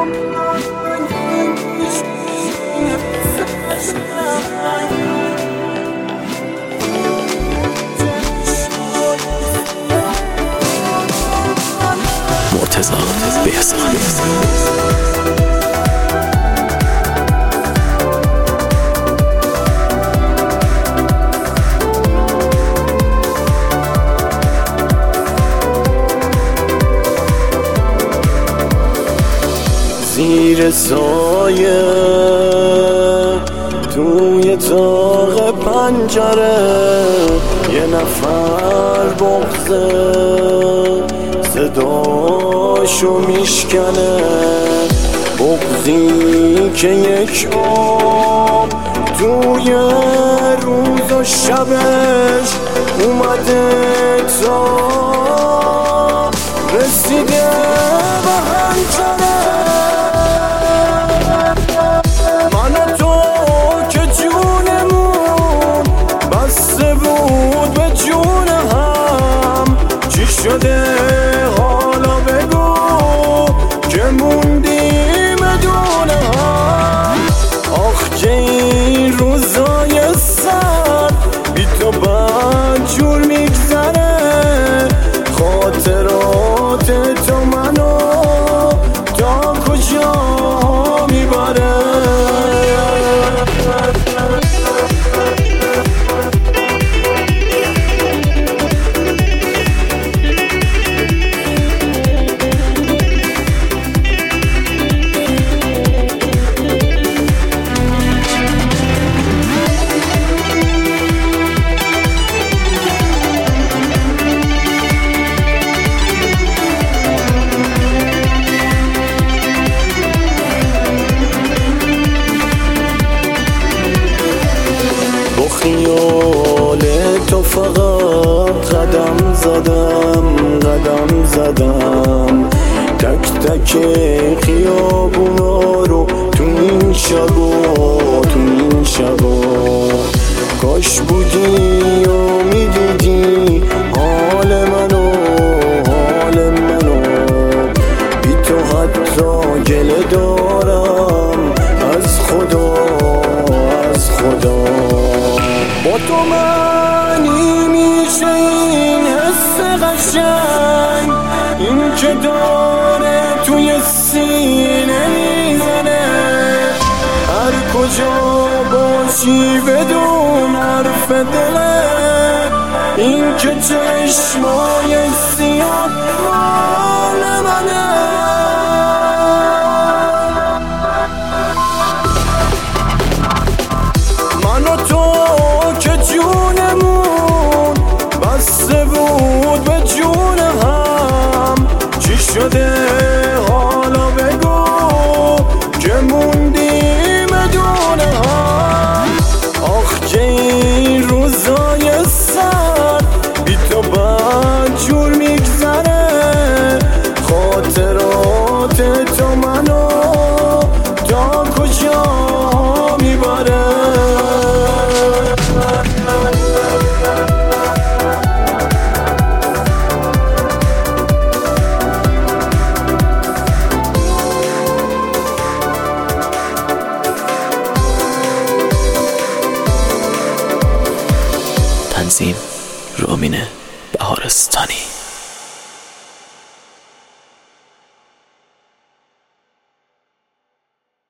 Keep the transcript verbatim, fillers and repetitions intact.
مرتضی بهزاد. زیر سایه توی تاق پنجره یه نفر بغضه صداشو میشکنه، بغضی که یک عمر توی روز و شبش اومده تا رسیده به هنجره. من و تو که جونمون بسته بود به جون هم، چی شده حالا بگو که موندیم دون هم. آخ که این روزای سر بی تو بد جور میگذره، خاطرات تو منو تا کجا میبره. خیال تو فقط قدم زدم قدم زدم، تک تک خیابونا رو تو این شبا تو این شبا. کاش بودی و میدیدی حال منو حال منو، بی تو حتی گله دارم از خدا از خدا. با تو معنی میشه این حس قشنگ، این که داره توی سینه میزنه. هر کجا باشی بدون حرف دله، این که چشمای سیاه مال منه. من و تو که جونمون بسته بود به جون هم، چی شده